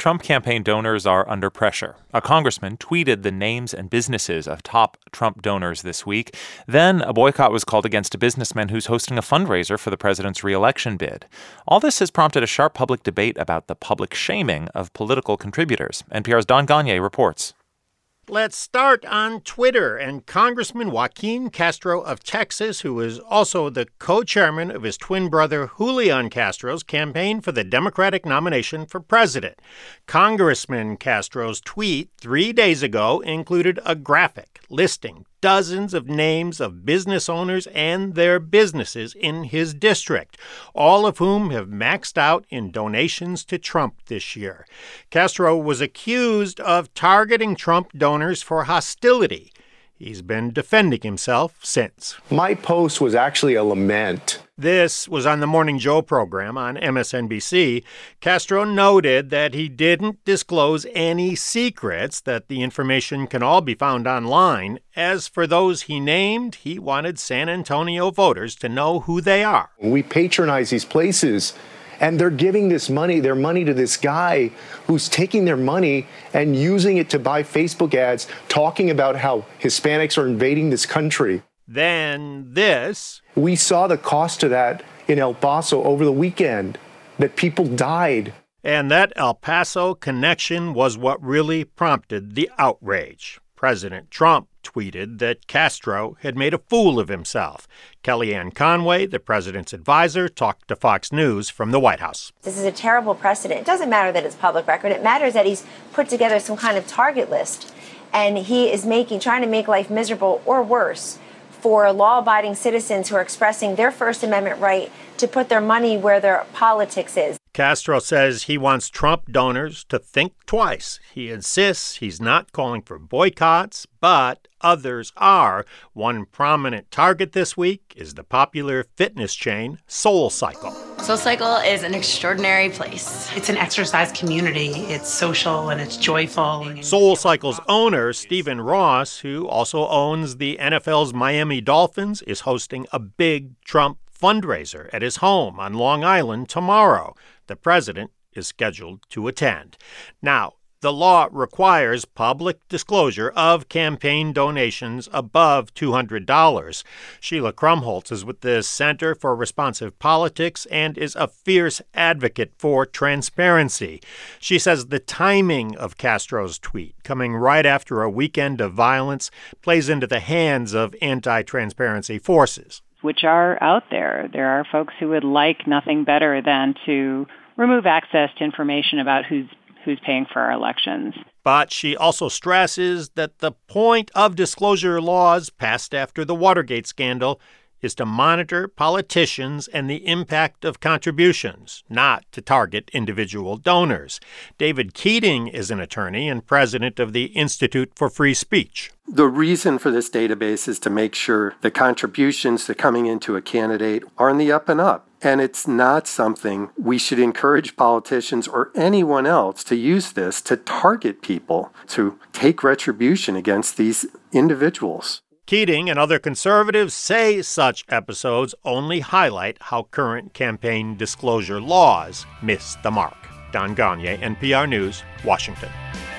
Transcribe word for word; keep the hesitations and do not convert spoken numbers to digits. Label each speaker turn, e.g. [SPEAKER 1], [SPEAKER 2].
[SPEAKER 1] Trump campaign donors are under pressure. A congressman tweeted the names and businesses of top Trump donors this week. Then a boycott was called against a businessman who's hosting a fundraiser for the president's re-election bid. All this has prompted a sharp public debate about the public shaming of political contributors. N P R's Don Gagné reports.
[SPEAKER 2] Let's start on Twitter, and Congressman Joaquin Castro of Texas, who is also the co-chairman of his twin brother Julian Castro's campaign for the Democratic nomination for president. Congressman Castro's tweet three days ago included a graphic listing dozens of names of business owners and their businesses in his district, all of whom have maxed out in donations to Trump this year. Castro was accused of targeting Trump donors for hostility. He's been defending himself since.
[SPEAKER 3] My post was actually a lament.
[SPEAKER 2] This was on the Morning Joe program on M S N B C. Castro noted that he didn't disclose any secrets, that the information can all be found online. As for those he named, he wanted San Antonio voters to know who they are.
[SPEAKER 3] We patronize these places, and they're giving this money, their money to this guy who's taking their money and using it to buy Facebook ads, talking about how Hispanics are invading this country.
[SPEAKER 2] Then this.
[SPEAKER 3] We saw the cost of that in El Paso over the weekend, that people died.
[SPEAKER 2] And that El Paso connection was what really prompted the outrage. President Trump tweeted that Castro had made a fool of himself. Kellyanne Conway, the president's advisor, talked to Fox News from the White House.
[SPEAKER 4] This is a terrible precedent. It doesn't matter that it's public record. It matters that he's put together some kind of target list, and he is making, trying to make life miserable or worse for law-abiding citizens who are expressing their First Amendment right to put their money where their politics is.
[SPEAKER 2] Castro says he wants Trump donors to think twice. He insists he's not calling for boycotts, but others are. One prominent target this week is the popular fitness chain SoulCycle.
[SPEAKER 5] SoulCycle is an extraordinary place.
[SPEAKER 6] It's an exercise community. It's social and it's joyful.
[SPEAKER 2] SoulCycle's owner, Stephen Ross, who also owns the N F L's Miami Dolphins, is hosting a big Trump fundraiser at his home on Long Island tomorrow. The president is scheduled to attend. Now, the law requires public disclosure of campaign donations above two hundred dollars. Sheila Krumholtz is with the Center for Responsive Politics and is a fierce advocate for transparency. She says the timing of Castro's tweet, coming right after a weekend of violence, plays into the hands of anti-transparency forces.
[SPEAKER 7] Which are out there. There are folks who would like nothing better than to remove access to information about who's who's paying for our elections.
[SPEAKER 2] But she also stresses that the point of disclosure laws passed after the Watergate scandal is to monitor politicians and the impact of contributions, not to target individual donors. David Keating is an attorney and president of the Institute for Free Speech.
[SPEAKER 8] The reason for this database is to make sure the contributions to coming into a candidate are in the up and up. And it's not something we should encourage politicians or anyone else to use this to target people, to take retribution against these individuals.
[SPEAKER 2] Keating and other conservatives say such episodes only highlight how current campaign disclosure laws miss the mark. Don Gagné, N P R News, Washington.